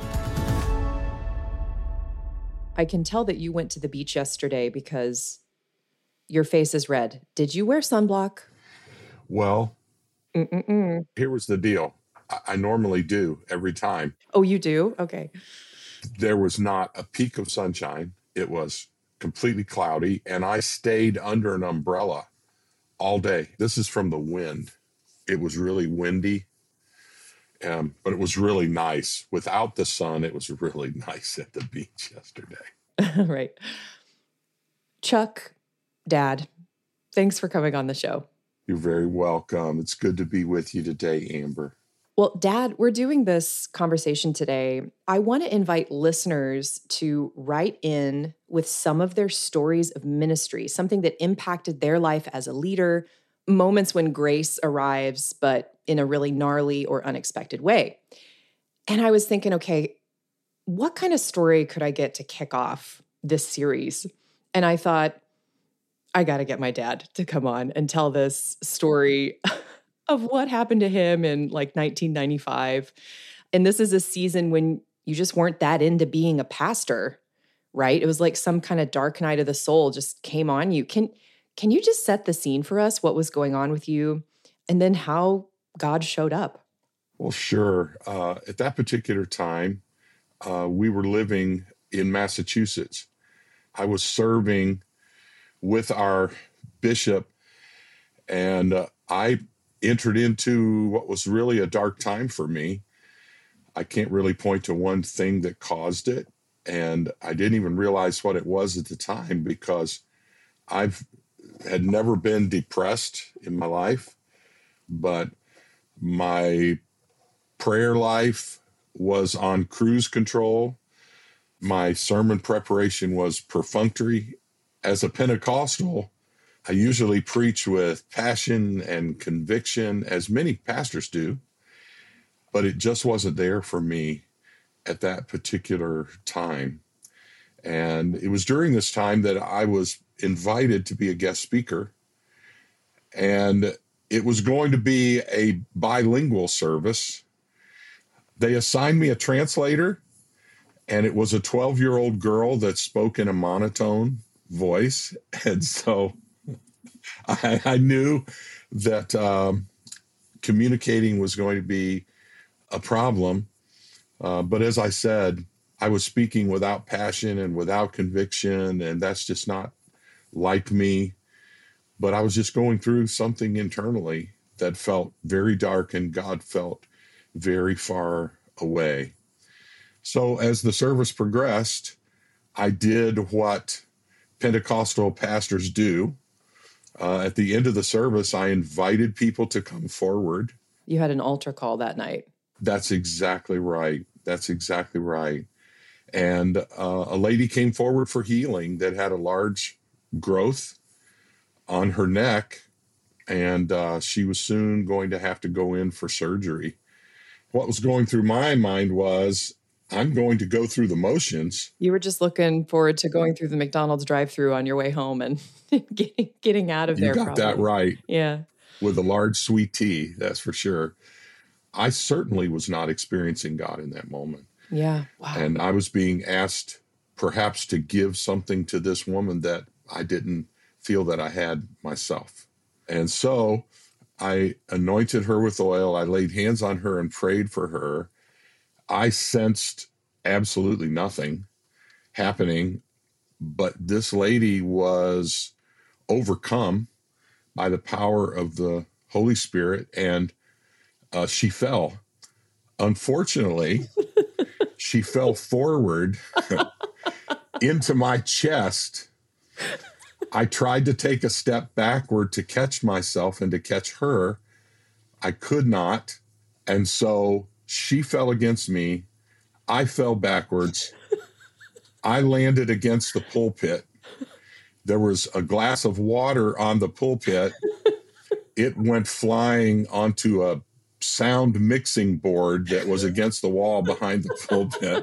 B: I can tell that you went to the beach yesterday because your face is red. Did you wear sunblock?
C: Well,
B: Mm-mm-mm.
C: here was the deal. I, I normally do every time.
B: Oh, you do? Okay.
C: There was not a peak of sunshine. It was completely cloudy, and I stayed under an umbrella all day. This is from the wind. It was really windy, um, but it was really nice. Without the sun, it was really nice at the beach yesterday.
B: Right. Chuck, Dad, thanks for coming on the show.
C: You're very welcome. It's good to be with you today, Amber.
B: Well, Dad, we're doing this conversation today. I want to invite listeners to write in with some of their stories of ministry, something that impacted their life as a leader, moments when grace arrives, but in a really gnarly or unexpected way. And I was thinking, okay, what kind of story could I get to kick off this series? And I thought, I got to get my dad to come on and tell this story of what happened to him in like nineteen ninety-five. And this is a season when you just weren't that into being a pastor, right? It was like some kind of dark night of the soul just came on you. Can, can you just set the scene for us? What was going on with you? And then how God showed up?
C: Well, sure. Uh, at that particular time, uh, we were living in Massachusetts. I was serving with our bishop, and uh, I entered into what was really a dark time for me. I can't really point to one thing that caused it, and I didn't even realize what it was at the time because I've had never been depressed in my life, but my prayer life was on cruise control. My sermon preparation was perfunctory. As a Pentecostal, I usually preach with passion and conviction, as many pastors do, but it just wasn't there for me at that particular time. And it was during this time that I was invited to be a guest speaker, and it was going to be a bilingual service. They assigned me a translator, and it was a twelve-year-old girl that spoke in a monotone voice. And so I, I knew that um, communicating was going to be a problem. Uh, but as I said, I was speaking without passion and without conviction, and that's just not like me. But I was just going through something internally that felt very dark, and God felt very far away. So as the service progressed, I did what Pentecostal pastors do. Uh, at the end of the service, I invited people to come forward.
B: You had an altar call that night.
C: That's exactly right. That's exactly right. And uh, a lady came forward for healing that had a large growth on her neck, and uh, she was soon going to have to go in for surgery. What was going through my mind was, I'm going to go through the motions.
B: You were just looking forward to going through the McDonald's drive-thru on your way home and getting, getting out of there.
C: You got
B: probably.
C: that right.
B: Yeah.
C: With a large sweet tea, that's for sure. I certainly was not experiencing God in that moment.
B: Yeah. Wow.
C: And I was being asked perhaps to give something to this woman that I didn't feel that I had myself. And so I anointed her with oil. I laid hands on her and prayed for her. I sensed absolutely nothing happening, but this lady was overcome by the power of the Holy Spirit, and uh, she fell. Unfortunately, she fell forward into my chest. I tried to take a step backward to catch myself and to catch her. I could not. And so she fell against me. I fell backwards. I landed against the pulpit. There was a glass of water on the pulpit. It went flying onto a sound mixing board that was against the wall behind the pulpit.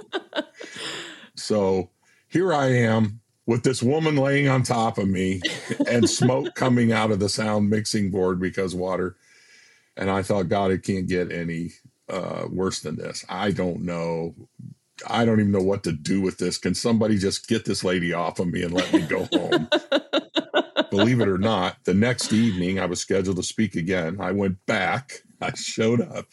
C: So here I am with this woman laying on top of me and smoke coming out of the sound mixing board because water. And I thought, God, it can't get any uh, worse than this. I don't know. I don't even know what to do with this. Can somebody just get this lady off of me and let me go home? Believe it or not, the next evening I was scheduled to speak again. I went back. I showed up.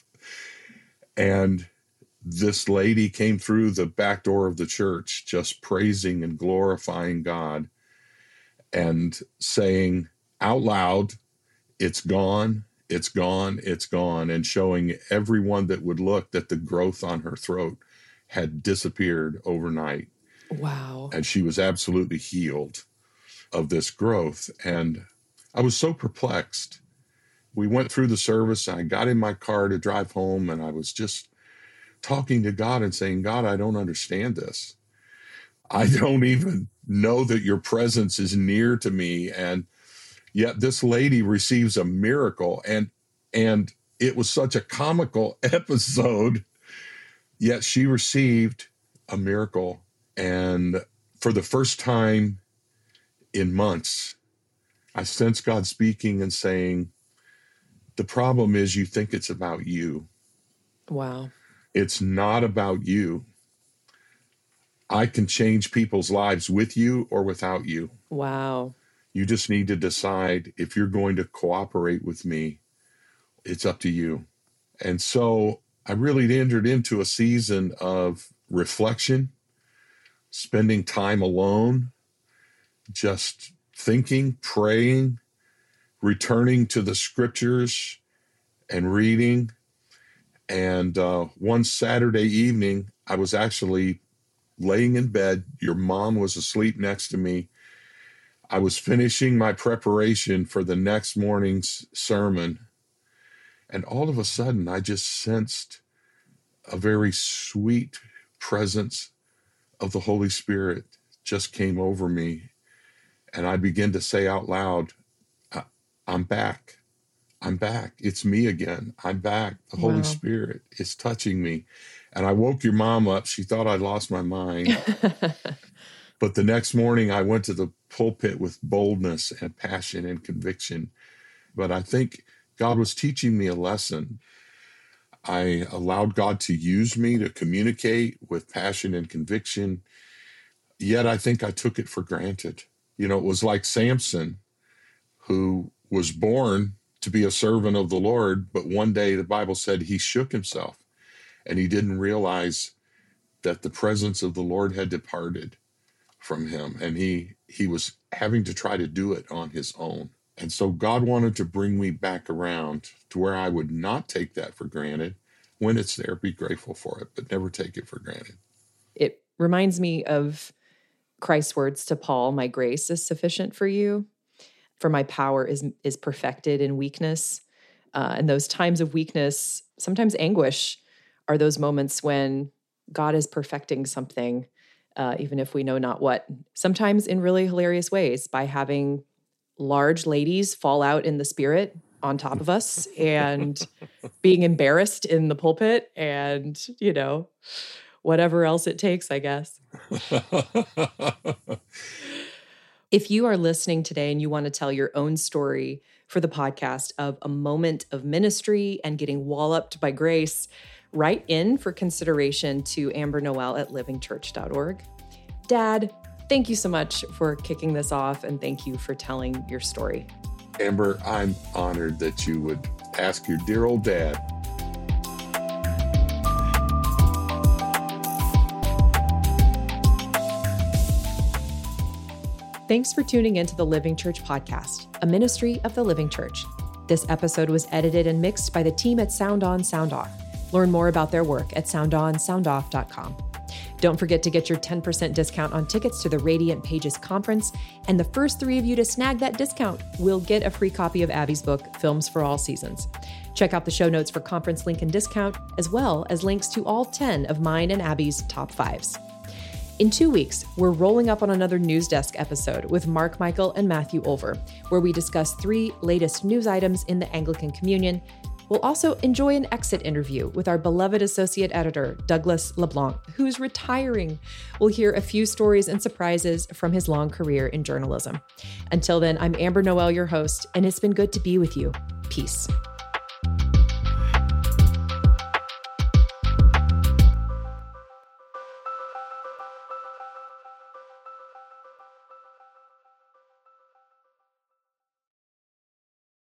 C: And this lady came through the back door of the church just praising and glorifying God and saying out loud, it's gone, it's gone, it's gone, and showing everyone that would look that the growth on her throat had disappeared overnight.
B: Wow.
C: And she was absolutely healed of this growth. And I was so perplexed. We went through the service. I got in my car to drive home, and I was just talking to God and saying, God, I don't understand this. I don't even know that your presence is near to me. And yet this lady receives a miracle. And, and it was such a comical episode, yet she received a miracle. And for the first time in months, I sensed God speaking and saying, the problem is you think it's about you.
B: Wow.
C: It's not about you. I can change people's lives with you or without you.
B: Wow.
C: You just need to decide if you're going to cooperate with me. It's up to you. And so I really entered into a season of reflection, spending time alone, just thinking, praying, returning to the scriptures and reading. And uh, one Saturday evening, I was actually laying in bed. Your mom was asleep next to me. I was finishing my preparation for the next morning's sermon. And all of a sudden, I just sensed a very sweet presence of the Holy Spirit just came over me. And I began to say out loud, I'm back. I'm back. It's me again. I'm back. The Holy
B: Wow.
C: Spirit is touching me. And I woke your mom up. She thought I'd lost my mind. But the next morning, I went to the pulpit with boldness and passion and conviction. But I think God was teaching me a lesson. I allowed God to use me to communicate with passion and conviction. Yet I think I took it for granted. You know, it was like Samson, who was born to be a servant of the Lord. But one day the Bible said he shook himself and he didn't realize that the presence of the Lord had departed from him. And he, he was having to try to do it on his own. And so God wanted to bring me back around to where I would not take that for granted. When it's there, be grateful for it, but never take it for granted.
B: It reminds me of Christ's words to Paul, my grace is sufficient for you, for my power is, is perfected in weakness. Uh, and those times of weakness, sometimes anguish, are those moments when God is perfecting something, uh, even if we know not what, sometimes in really hilarious ways, by having large ladies fall out in the spirit on top of us and being embarrassed in the pulpit and, you know, whatever else it takes, I guess. If you are listening today and you want to tell your own story for the podcast of a moment of ministry and getting walloped by grace, write in for consideration to Amber Noel at living church dot org. Dad, thank you so much for kicking this off, and thank you for telling your story.
C: Amber, I'm honored that you would ask your dear old dad.
B: Thanks for tuning into the Living Church podcast, a ministry of the Living Church. This episode was edited and mixed by the team at Sound On, Sound Off. Learn more about their work at sound on sound off dot com. Don't forget to get your ten percent discount on tickets to the Radiant Pages Conference, and the first three of you to snag that discount will get a free copy of Abby's book, Films for All Seasons. Check out the show notes for conference link and discount, as well as links to all ten of mine and Abby's top fives. In two weeks, we're rolling up on another News Desk episode with Mark Michael and Matthew Olver, where we discuss three latest news items in the Anglican Communion. We'll also enjoy an exit interview with our beloved associate editor, Douglas LeBlanc, who's retiring. We'll hear a few stories and surprises from his long career in journalism. Until then, I'm Amber Noel, your host, and it's been good to be with you. Peace.